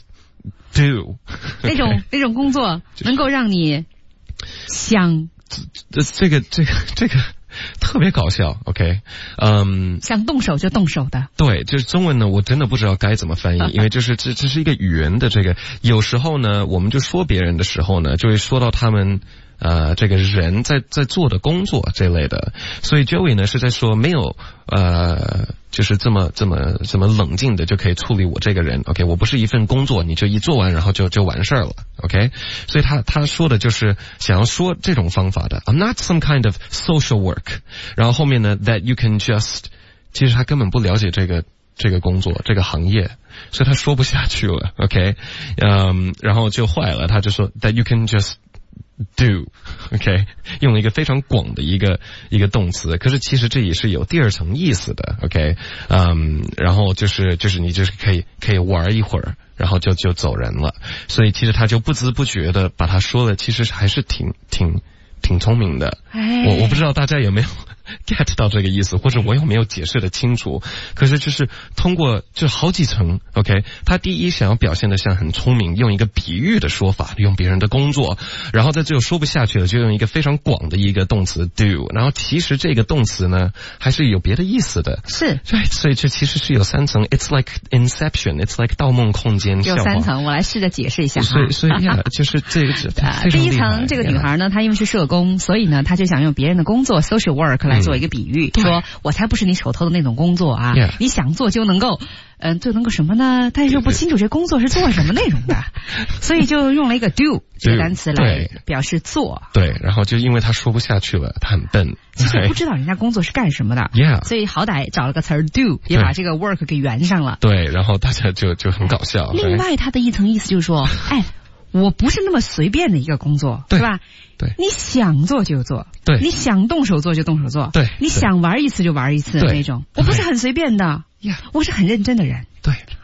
do 那种那种工作能够让你想这这个这个这个。特别搞笑 ，OK， 嗯， 想动手就动手的， 对，就是中文呢，我真的不知道该怎么翻译，因为就是这这是一个语言的这个，有时候呢，我们就说别人的时候呢，就会说到他们呃这个人在在做的工作这类的，所以 Joey 呢是在说没有呃就是这么这么这么冷静的就可以处理我这个人 ，OK， 我不是一份工作你就一做完然后就就完事儿了 ，OK， 所以他他说的就是想要说这种方法的 ，I'm not some kind of social work， 然后后面呢 that you can just， 其实他根本不了解这个这个工作这个行业，所以他说不下去了 ，OK， 嗯，然后就坏了，他就说 that you can just do， OK， 用了一个非常广的一个一个动词，可是其实这也是有第二层意思的 ，OK， 嗯，然后就是就是你就是可以可以玩一会儿，然后就就走人了，所以其实他就不知不觉的把他说的，其实还是挺挺挺聪明的，我我不知道大家有没有get 到这个意思，或者我有没有解释的清楚，可是就是通过就好几层 OK， 他第一想要表现的像很聪明，用一个比喻的说法，用别人的工作，然后在最后说不下去了，就用一个非常广的一个动词 do， 然后其实这个动词呢还是有别的意思的， 是， 对，所以这其实是有三层 ，It's like Inception， It's like 盗梦空间， 有三层，我来试着解释一下哈， 所以所以呀，就是这个呃，第一层这个女孩呢，她因为是社工，所以呢，她就想用别人的工作 social work 来做一个比喻。嗯，说我才不是你手头的那种工作啊！ Yeah. 你想做就能够，嗯、呃，就能够什么呢？但是又不清楚这工作是做什么内容的，所以就用了一个 do 这个单词来表示做。 对，然后就因为他说不下去了，他很笨， 其实不知道人家工作是干什么的， yeah. 所以好歹找了个词儿 do， 也把这个 work 给圆上了。 对，然后大家就就很搞笑。 另外，他的一层意思就是说，哎，我不是那么随便的一个工作， 对是吧？ 对， 你想做就做， 对， 你想动手做就动手做， 对， 你想玩一次就玩一次的那种，我不是很随便的， 呀， 我是很认真的人， 对。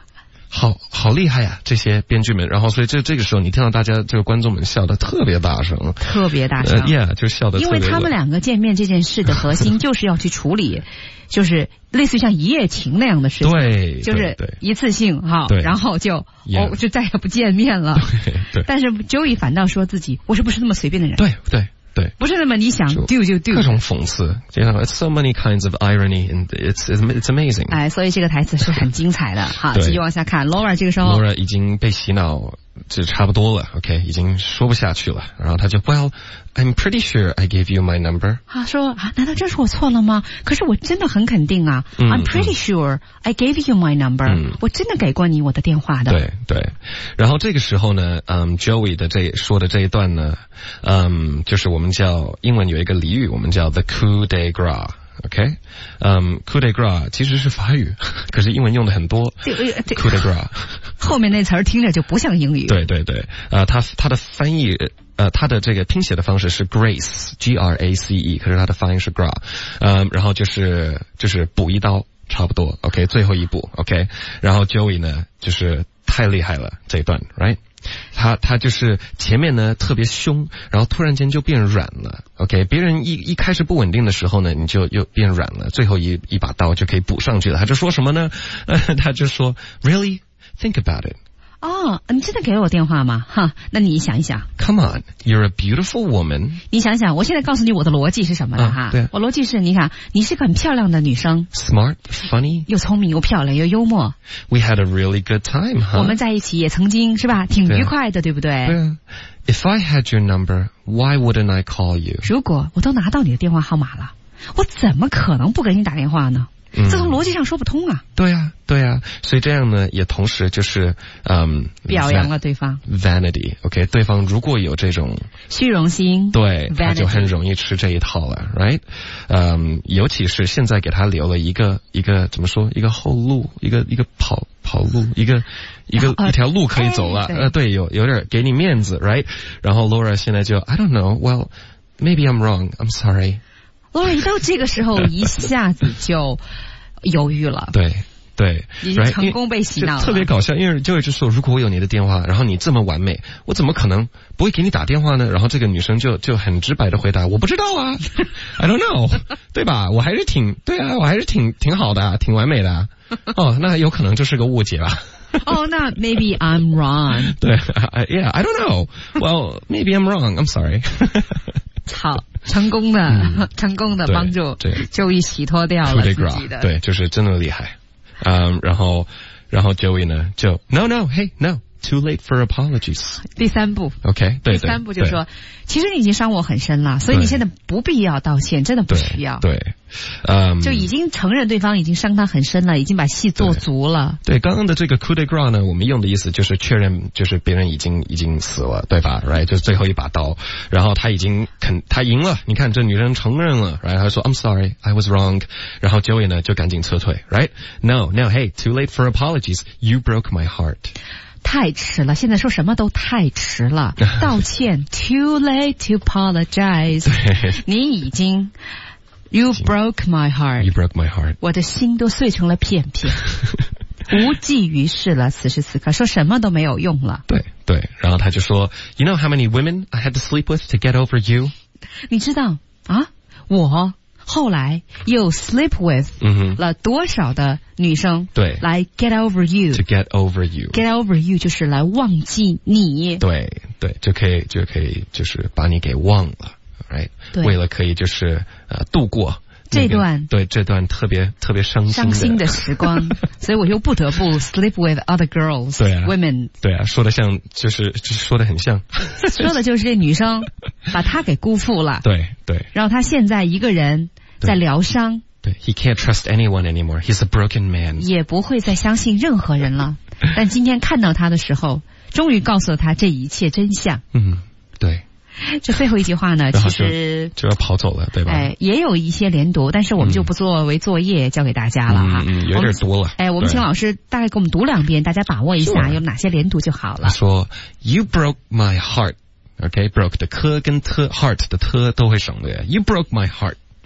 好好厉害呀、啊，这些编剧们。然后所以这这个时候你听到大家这个观众们笑得特别大声， 特别大声， 呃、yeah, 就笑得特别。 因为他们两个见面这件事的核心就是要去处理，就是类似于像一夜情那样的事情， 对， 就是一次性哈，然后就 yeah. 哦就再也不见面了。 对对。 但是 Joey 反倒说自己我是不是那么随便的人？ 对对。对， 不是那么你想 do 就 do， 各种讽刺，you know, it's so many kinds of irony, and it's it's amazing。 哎，所以这个台词是很精彩的。好，继续往下看 ，Laura 这个时候 ，Laura 已经被洗脑，就差不多了 ，OK， 已经说不下去了。然后他就 ，Well, I'm pretty sure I gave you my number。 啊，说啊，难道这是我错了吗？可是我真的很肯定啊、 嗯、 ，I'm pretty sure I gave you my number、嗯。我真的给过你我的电话的。 对对。然后这个时候呢，嗯 ，Joey 的这说的这一段呢，嗯，就是我们叫英文有一个俚语，我们叫 the coup de grace。OK， 嗯 coup de grace 其实是法语，可是英文用的很多。coup de grace 后面那词儿听着就不像英语。 对对对，呃，它它的翻译，呃，它的这个拼写的方式是 grace，G R A C E， 可是它的发音是 gra， 嗯，然后就是就是补一刀，差不多。OK， 最后一步。OK， 然后 Joey 呢，就是太厉害了这一段 ，right？他他就是前面呢特别凶，然后突然间就变软了。OK， 别人一一开始不稳定的时候呢，你就又变软了，最后一一把刀就可以补上去了。他就说什么呢？呃、他就说 ，Really think about it。 哦，你真的给了我电话吗？哈，那你想一想。 Come on, you're a beautiful woman。 你想想，我现在告诉你我的逻辑是什么了哈、 啊？对， 我逻辑是，你看，你是个很漂亮的女生 ，smart, funny， 又聪明又漂亮又幽默。 We had a really good time， huh? 我们在一起也曾经是吧，挺愉快的， 对, 对不对？ 对啊。If I had your number, why wouldn't I call you？ 如果我都拿到你的电话号码了，我怎么可能不给你打电话呢？ 嗯、 这从逻辑上说不通啊。 对啊，对啊，所以这样呢，也同时就是嗯表扬了对方 vanity。OK， 对方如果有这种虚荣心， 对， vanity， 他就很容易吃这一套了 ，right？ 嗯，尤其是现在给他留了一个一个怎么说，一个后路，一个一个跑跑路，一个一个、呃、一条路可以走了。 哎、对, 呃，对，有有点给你面子 ，right？ 然后 Laura 现在就 I don't know， well maybe I'm wrong， I'm sorry。Laura 一到这个时候一下子就犹豫了。 对。对， 已经成功被洗脑了， 特别搞笑。因为就就说，如果我有你的电话，然后你这么完美，我怎么可能不会给你打电话呢？然后这个女生就就很直白的回答：“我不知道啊 ，I don't know， 对吧？我还是挺对啊，我还是挺挺好的，挺完美的。哦，那有可能就是个误解吧。 哦，那 maybe I'm wrong。 对 ，Yeah， I don't know. Well, maybe I'm wrong. I'm sorry 。 好，成功的，嗯、成功的帮助Joey洗脱掉了自己的， 对，就是真的厉害。嗯，然后，然后 Joey 呢就 No No Hey No Too late for apologies。 第三步 ，OK， 对， 第三步就说，其实你已经伤我很深了，所以你现在不必要道歉，真的不需要。 对，对嗯， 就已经承认对方已经伤他很深了，已经把戏做足了。 对，刚刚的这个 coup de grace 呢，我们用的意思就是确认，就是别人已经已经死了，对吧 ？Right， 就是最后一把刀，然后他已经肯他赢了，你看这女人承认了 ，Right， 他说 I'm sorry, I was wrong， 然后 Joey 呢就赶紧撤退 ，Right，No No Hey Too late for apologies, you broke my heart。 太迟了，现在说什么都太迟了。道歉 ，too late to apologize。你已经 ，you broke my heart， you broke my heart， 我的心都碎成了片片，无济于事了。此时此刻，说什么都没有用了。 对对，然后他就说 ，You know how many women I had to sleep with to get over you？ 你知道啊，我。后来又 sleep with 了多少的女生？ 对， 来 get over you，to get over you，get over you 就是来忘记你。 对对，就可以就可以就是把你给忘了 ，right？ 为了可以就是呃度过。 这段、 那个、对这段特别特别伤心伤心的时光，所以我又不得不 sleep with other girls， 对啊 women， 对啊，说的像就是就是说的很像， 说的就是这女生把他给辜负了， 对对， 然后他现在一个人在疗伤， 对 ，he can't trust anyone anymore, he's a broken man， 也不会再相信任何人了。但今天看到他的时候，终于告诉了他这一切真相。 嗯，对。 这最后一句话呢，其实就, 就要跑走了，对吧？ 哎，也有一些连读，但是我们就不作为作业交给大家了哈。 嗯，嗯有点多了。 哎，我们请老师大概给我们读两遍，大家把握一下有哪些连读就好了。 说 You broke my heart，OK， broke 的科跟特 heart 的特都会省略。You broke my heart.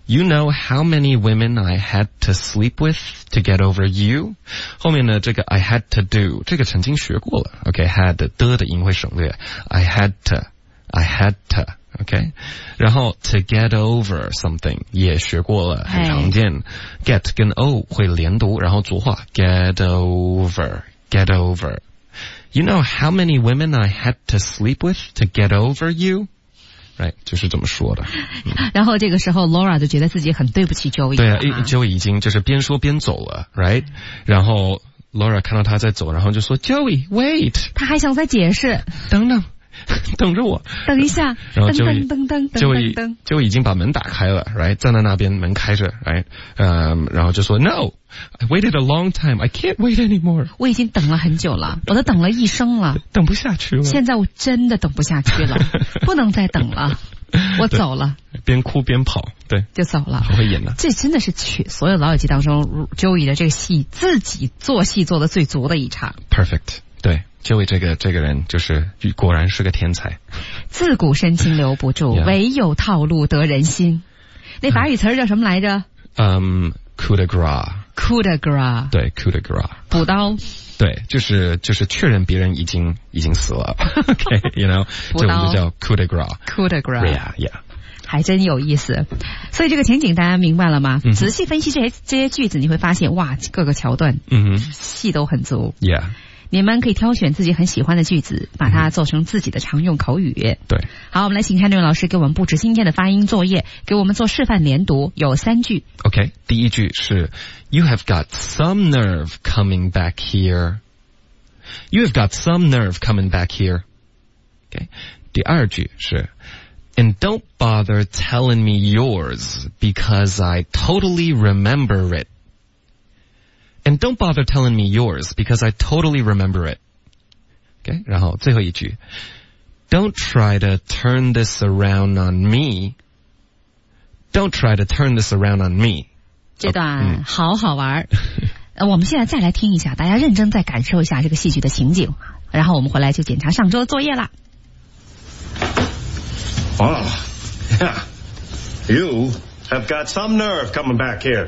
You know how many women I had to sleep with to get over you? 后面呢，这个 I had to do 这个曾经学过了 ，OK， had 的的音会省略 ，I had to, I had to。OK， 然后 to get over something 也学过了，很常见。get 跟 o 会连读，然后浊化 get over, get over. You know how many women I had to sleep with to get over you? Right， 就是这么说的。 嗯、然后这个时候 Laura 就觉得自己很对不起 Joey。 对啊 ，Joey 已经就是边说边走了 ，right？ 然后 Laura 看到他在走，然后就说 Joey wait， 他还想再解释， 等等。等着我， 等一下， 然后就噔噔噔噔就噔噔， 就已经把门打开了 ，right， 站在那边，门开着 ，right， 嗯，然后就说 No， I waited a long time, I can't wait anymore。 我已经等了很久了，我都等了一生了， 等不下去了。 现在我真的等不下去了，不能再等了，我走了。 边哭边跑，对， 就走了。 好会演的， 这真的是全所有老友记当中 Joey 的这个戏自己做戏做的最足的一场。 Perfect， 对。Joey 这个这个人就是果然是个天才， 自古深情留不住， yeah. 唯有套路得人心。那法语词儿叫什么来着？ 嗯 coup de grace。coup de grace。 对 coup de grace。 补刀。 对，就是就是确认别人已经已经死了。OK，you know， 这我们就叫 coup de grace。coup de grace。 Yeah， yeah。 还真有意思，所以这个情景大家明白了吗？嗯、仔细分析这些这些句子，你会发现哇，各个桥段， 嗯， 戏都很足。 Yeah。 你们可以挑选自己很喜欢的句子，把它做成自己的常用口语。 对， 好，我们来请Henry老师给我们布置今天的发音作业，给我们做示范连读，有三句。 OK， 第一句是 You have got some nerve coming back here. You have got some nerve coming back here. OK， 第二句是 And don't bother telling me yours because I totally remember it.And don't bother telling me yours because I totally remember it. Okay, 然后最后一句 Don't try to turn this around on me. Don't try to turn this around on me. 这段好好玩。呃，我们现在再来听一下，大家认真再感受一下这个戏剧的情景，然后我们回来就检查上周的作业啦。 Oh, yeah. You have got some nerve coming back here.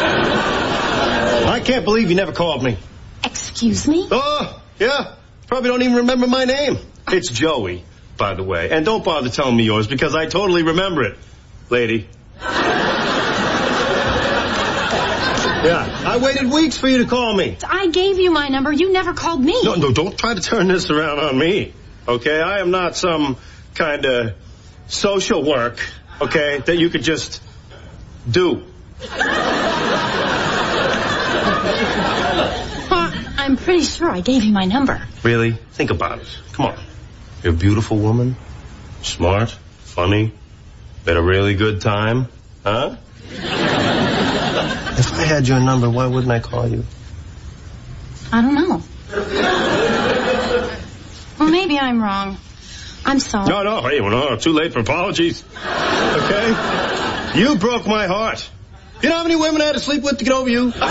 I can't believe you never called me. Excuse me? Oh, yeah. Probably don't even remember my name. It's Joey, by the way. And don't bother telling me yours because I totally remember it, lady. Yeah, I waited weeks for you to call me. I gave you my number. You never called me. No, no, don't try to turn this around on me, okay? I am not some kind of social work, okay, that you could just do. I'm pretty sure I gave you my number. Really? Think about it. Come on. You're a beautiful woman, smart, funny, had a really good time, huh? If I had your number, why wouldn't I call you? I don't know. Well, maybe I'm wrong. I'm sorry. No, no, hey, well, no, too late for apologies. Okay? You broke my heart. You know how many women I had to sleep with to get over you?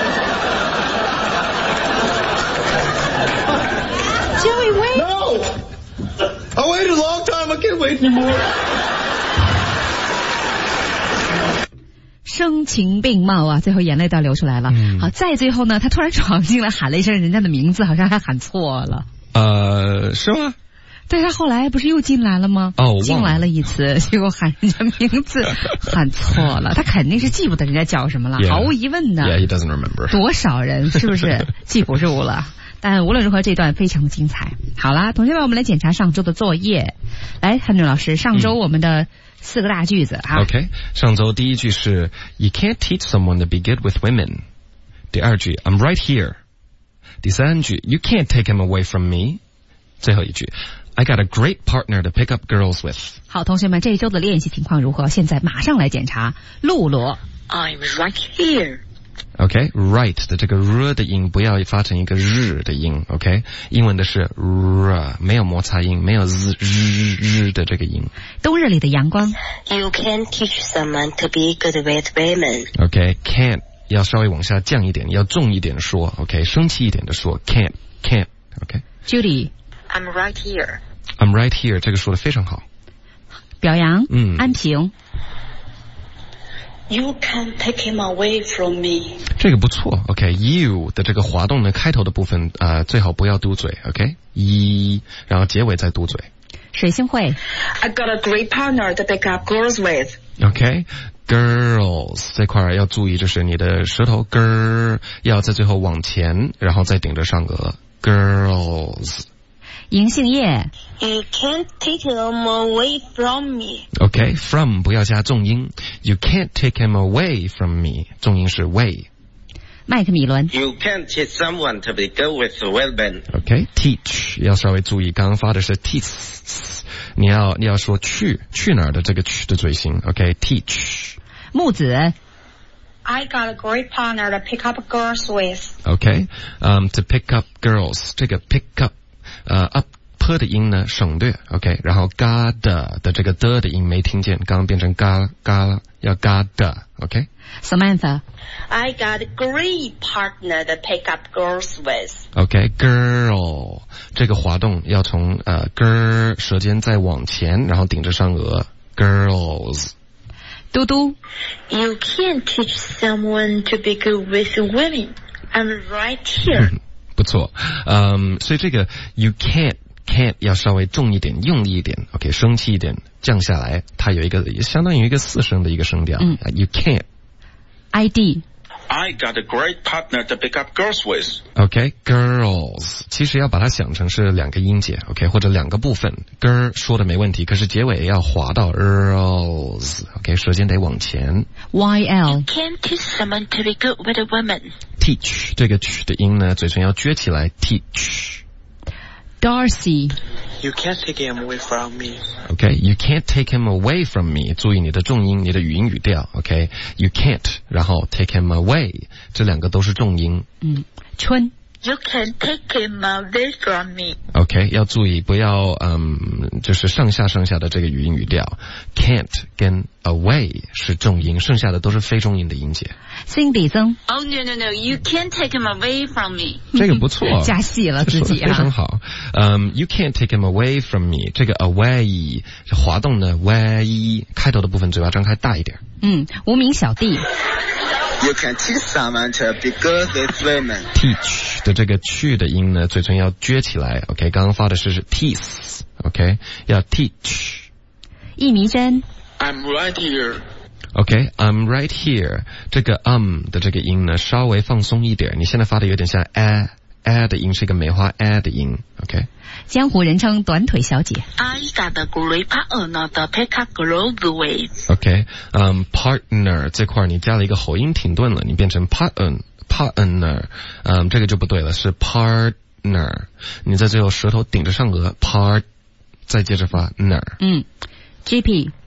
Joey, wait. No! I waited a long time. I can't wait anymore. 声情并茂啊，最后眼泪都要流出来了。嗯、好，再最后呢，他突然闯进来，喊了一声人家的名字，好像还喊错了。 呃，是吗？ 对，他后来不是又进来了吗？ 哦， 进来了一次，结果喊人家名字喊错了，他肯定是记不得人家叫什么了， yeah, 毫无疑问的。 Yeah, he doesn't remember. 多少人是不是记不住了？但无论如何，这段非常的精彩。好啦，同学们，我们来检查上周的作业。来，汉俊老师，上周我们的四个大句子啊。 OK， 上周第一句是 You can't teach someone to be good with women。第二句 I'm right here。第三句 You can't take him away from me。最后一句 I got a great partner to pick up girls with。 好，同学们，这一周的练习情况如何？现在马上来检查。露罗 I'm right here。OK， right 的这个 r 的音不要发成一个日的音 ，OK， 英文的是 r， 没有摩擦音，没有 z r r 的这个音。 冬日里的阳光 You can't teach someone to be good with women。OK，can't 要稍微往下降一点，要重一点说 ，OK， 生气一点的说 can't can't，OK。Judy I'm right here。 I'm right here 这个说的非常好。 表扬， 嗯， 安平。 You can't take him away from me. 这个不错 ，OK。You 的这个滑动呢，开头的部分啊、呃，最好不要嘟嘴 ，OK。一，然后结尾再嘟嘴。 水星会 I got a great partner to pick up girls with. OK，girls 这块要注意，就是你的舌头根儿要在最后往前，然后再顶着上颚。Girls。 银杏叶 You can't take him away from me. OK，from 不要加重音。You can't take him away from me， 重音是 way。 麦克米伦 You can't teach someone to be good with women. OK，teach 要稍微注意，刚刚发的是 teach， 你要你要说去去哪儿的这个去的嘴型。OK，teach。 木子 I got a great partner to pick up girls with. OK，um, to pick up girls， 这个 pick up， 呃 up。p 的音呢省略 ，OK， 然后 got 的这个的的音没听见，刚刚变成嘎嘎了，要 got 的 ，OK。 Samantha I got a great partner to pick up girls with. OK，girl 这个滑动要从呃根儿舌尖再往前，然后顶着上颚 ，girls。 嘟嘟 You can't teach someone to be good with women. I'm right here. 不错，嗯，所以这个 you can't。can't 要稍微重一点，用力一点 ，OK， 生气一点，降下来，它有一个相当于一个四声的一个声调。嗯 ，You can't。I D I got a great partner to pick up girls with. OK，girls， 其实要把它想成是两个音节 ，OK， 或者两个部分。girl 说的没问题，可是结尾要滑到 girls，OK， 舌尖得往前。 Y L You can't teach someone to be good with women. Teach 这个 ch 的音呢，嘴唇要撅起来 ，teach。Darcy You can't take him away from me. OK，You can't take him away from me。注意你的重音，你的语音语调。OK，You can't， 然后 take him away， 这两个都是重音。 嗯，春。 You can't take him away from me. OK， 要注意不要嗯，就是上下上下的这个语音语调。Can't 跟 away 是重音，剩下的都是非重音的音节。 Cindy 曾 Oh no no no! You can't take him away from me. 这个不错， 加戏了自己啊， 非常好。嗯、um, ，You can't take him away from me。这个 away 滑动呢 way 开头的部分嘴巴张开大一点。 嗯，无名小弟。 You can teach someone to be good with women. Teach 的这个去的音呢，嘴唇要撅起来。OK， 刚刚发的是是 teeth。OK， 要 teach。 一迷针。 I'm right here. OK，I'm、okay, right here。这个 um 的这个音呢，稍微放松一点。你现在发的有点像 a a 的音，是一个梅花 a 的音。OK。 江湖人称短腿小姐。 I got a great partner to pick up girls with. OK， 嗯、um, ，partner 这块你加了一个喉音停顿了，你变成 partner partner， 嗯，这个就不对了，是 partner。你在最后舌头顶着上颚 part， 再接着发 ner。 嗯 ，G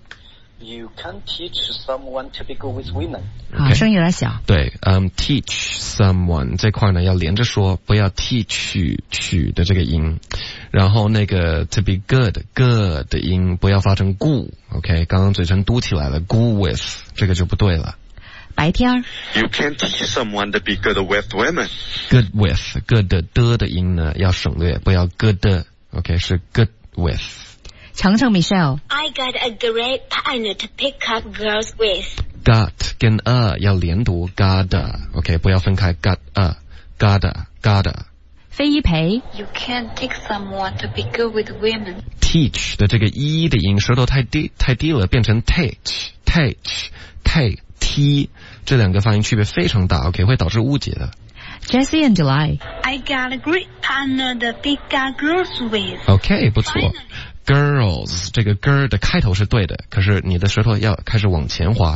P。You can't teach someone to be good with women. 啊，声音有点小。 对，嗯、um, ，teach someone 这块呢要连着说，不要 teach 取的这个音。然后那个 to be good good 的音不要发成 gu。OK， 刚刚嘴唇嘟起来了 ，gu with 这个就不对了。 白天 You can't teach someone to be good with women. Good with good 的的的音呢要省略，不要 good。OK， 是 good with。 程程 Michelle I got a great partner to pick up girls with. Got 跟 a 要连读 gotta。OK， 不要分开 got a gotta gotta。 飞一培 You can't take someone to be good with women. Teach 的这个一的音舌头太低太低了，变成 teach teach take t， 这两个发音区别非常大。OK， 会导致误解的。 Jessie and July I got a great partner to pick up girls with. OK， 不错。Girls 这个 girl 的开头是对的，可是你的舌頭要開始往前滑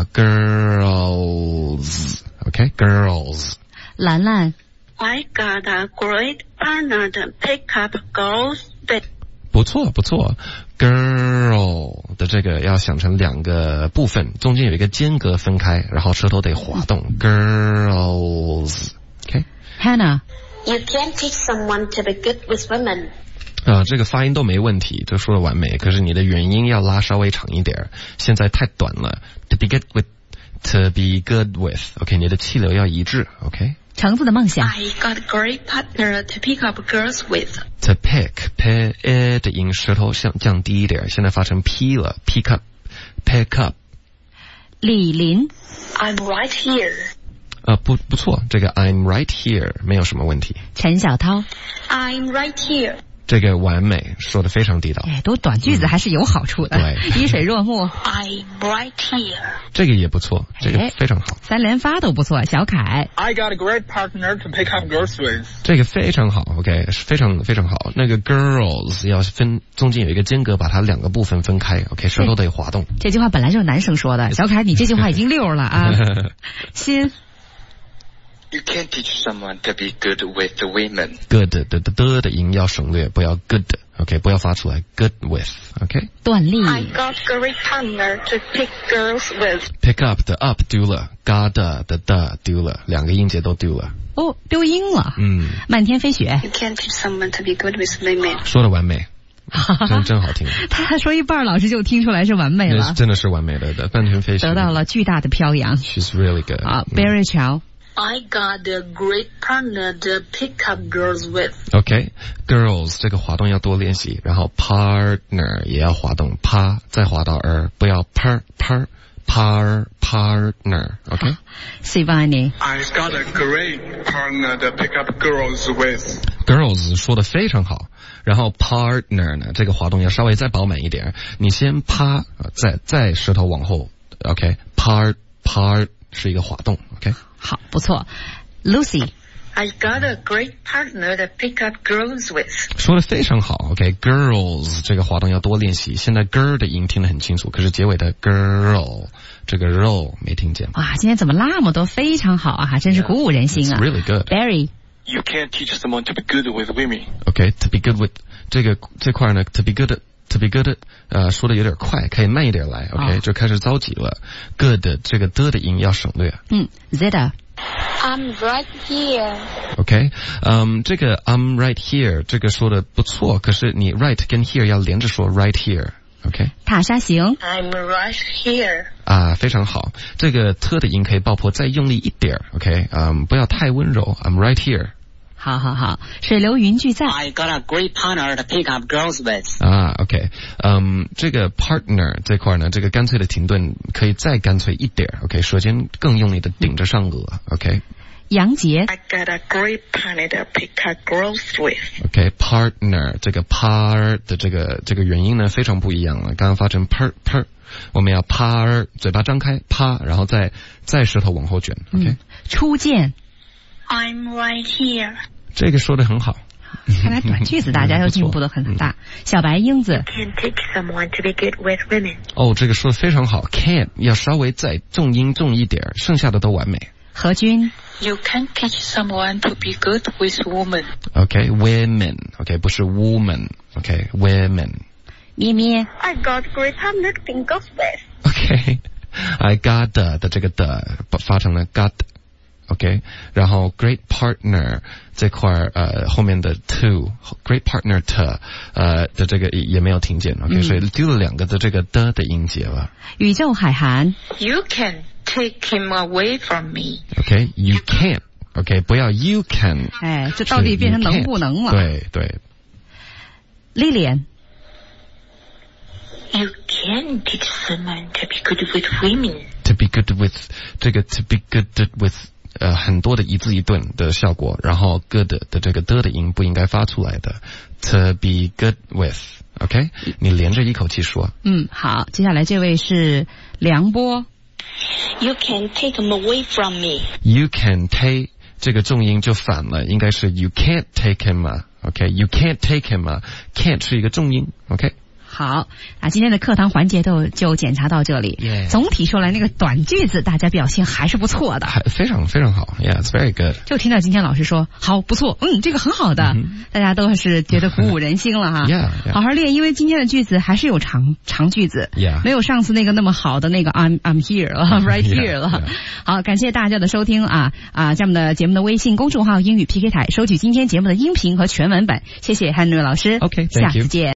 girls OK girls 蘭蘭 I got a great partner to pick up girls with. 不錯不錯 girl 的這個要想成兩個部分，中間有一個間隔分開，然後舌頭得滑動 girls OK Hannah You can't teach someone to be good with women. 啊、呃，这个发音都没问题，这说的完美。可是你的元音要拉稍微长一点，现在太短了。To be good with, to be good with. OK， 你的气流要一致。OK。 橙子的梦想。 I got a great partner to pick up girls with. To pick, p e 的音舌头想降低一点，现在发成 p 了 ，pick up, pick up. 李林 I'm right here. 啊，不不错，这个 I'm right here 没有什么问题。 陈小涛 I'm right here. 这个完美，说的非常地道。 哎，读短句子还是有好处的。 对， 依水若木 I'm right here. 这个也不错，这个非常好。 三连发都不错。小凯 I got a great partner to pick up girls with. 这个非常好 ，OK， 非常非常好。那个 girls 要分中间有一个间隔，把它两个部分分开 ，OK， 舌头得滑动。 这句话本来就是男生说的，小凯，你这句话已经溜了啊。心 You can't teach someone to be good with the women. good 的的的的音要省略，不要 good，OK， 不要发出来 good with，OK。 段丽 I got a great partner to pick girls with. pick up 的 up 丢了 ，got 的的丢了，两个音节都丢了。 哦，丢音了。 嗯， 漫天飞雪 You can't teach someone to be good with women. 说的完美，真真好听。 他说一半，老师就听出来是完美了， 真的是完美的的，半天飞雪得到了巨大的飘扬。 She's really good。 啊 ，Barry Chow I got a great partner to pick up girls with. OK，girls 这个滑动要多练习，然后 partner 也要滑动，啪再滑到 er， 不要 per per par partner。OK。 Sivani I've got a great partner to pick up girls with. girls 说的非常好，然后 partner 呢，这个滑动要稍微再饱满一点，你先啪，再再舌头往后 ，OK，par par 是一个滑动 ，OK。 好，不错。Lucy I got a great partner to pick up girls with. 说的非常好 ，OK，girls 这个滑动要多练习。现在 girl 的音听得很清楚，可是结尾的 girl 这个 roll 没听见。 哇，今天怎么那么多非常好啊，真是鼓舞人心啊。 It's really good. Barry You can't teach someone to be good with women. OK，to be good with 这个这块呢 ，to be good to be good， 呃，说的有点快，可以慢一点来 ，OK，、哦、就开始着急了。good 这个的的音要省略。 嗯 ，Zeta I'm right here. OK， 嗯，这个 I'm right here 这个说的不错，可是你 right 跟 here 要连着说 right here。OK， 塔沙行 I'm right here. 啊，非常好，这个特的音可以爆破再用力一点 ，OK， 嗯，不要太温柔 ，I'm right here。 好好好，水流云聚在 I got a great partner to pick up girls with. 啊 ，OK， 嗯，这个 partner 这块呢，这个干脆的停顿可以再干脆一点 ，OK， 舌尖更用力的顶着上颚 ，OK。 杨杰 I got a great partner to pick up girls with. OK，partner 这个 par 的这个这个元音呢非常不一样了，刚刚发成 per per， 我们要 par 嘴巴张开 par， 然后再再舌头往后卷 ，OK、嗯。 初见 I'm right here. 这个说的很好。 看来短句子大家又进步的很大。小白英子 Can't teach someone to be good with women. 哦，这个说的非常好 ，can 要稍微再重音重一点，剩下的都完美。 何军 You can't teach someone to be good with women. OK，women，OK，、okay, 不是 woman，OK，women。 咩咩 I got a great partner to pick girls with. OK，I got 的这个的发成了 got。OK， 然后 great partner 这块呃后面的 to great partner to 呃的这个也没有听见 ，OK，、嗯、所以丢了两个的这个的的音节了。 宇宙海涵 You can take him away from me. OK，you、okay, can't，OK，、okay, 不要 you can。 哎，这到底变成能不能了？ 对对。 Lilian You can teach someone to be good with women. To be good with 这个 to be good with。呃，很多的一字一顿的效果，然后 good 的这个的的音不应该发出来的。To be good with，OK，、okay? 你连着一口气说。 嗯，好，接下来这位是梁波。 You can take him away from me. You can take 这个重音就反了，应该是 you can't take him 啊 ，OK，you、okay? can't take him 啊 ，can't 是一个重音 ，OK。 好啊，今天的课堂环节都就检查到这里。 Yeah. 总体说来，那个短句子大家表现还是不错的， 还非常非常好。Yeah, it's very good. 就听到今天老师说好不错，嗯，这个很好的， mm-hmm. 大家都是觉得鼓舞人心了哈。 yeah, yeah. 好好练，因为今天的句子还是有长长句子， yeah. 没有上次那个那么好的那个 I'm I'm here 了 right here 了。 yeah, yeah. 好，感谢大家的收听啊啊！在我们的节目的微信公众号英语 P K 台收取今天节目的音频和全文本。谢谢 Henry 老师。 OK， 下次见。